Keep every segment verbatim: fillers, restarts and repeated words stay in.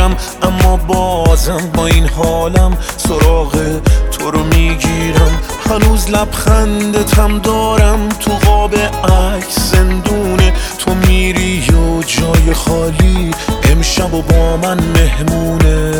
میرم، اما بازم با این حالم سراغ تو رو میگیرم. هنوز لبخندتم دارم، تو قاب عکس زندونه تو میری و جای خالی امشب و با من مهمونه.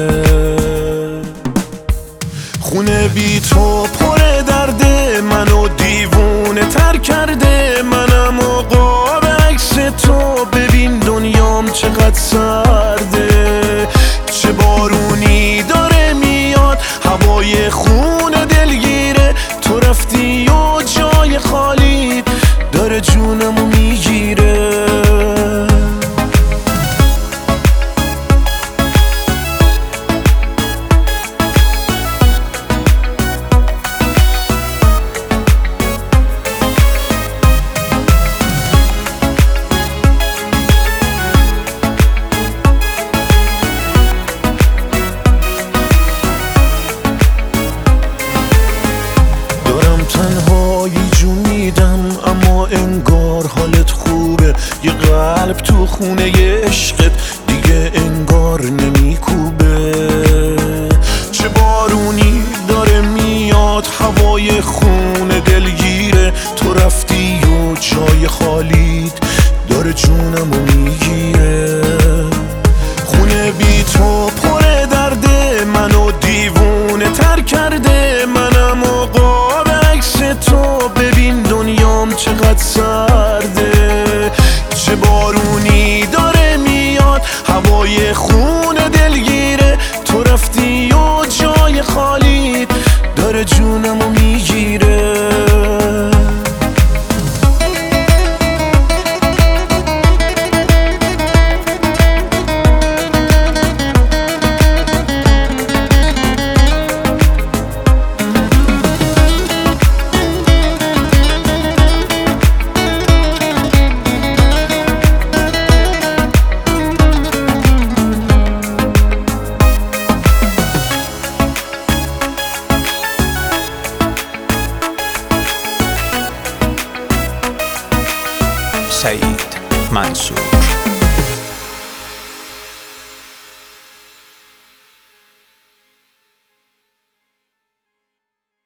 خونه بی تو پر درده، منو دیوونه تر کرده. منم و قاب عکس تو، ببین دنیام چقدر سرده. چه بارونی داره میاد، هوای خونه دلگیره. تو رفتی و جای خالی داره جونمو میگیره. تنهایی جون میدم اما انگار حالت خوبه. یه قلب تو خونه ی عشقت دیگه انگار نمیکوبه. چه بارونی داره میاد، هوای خونه دلگیره. تو رفتی و جای خالیت داره جونمو میگیره. خونه بی تو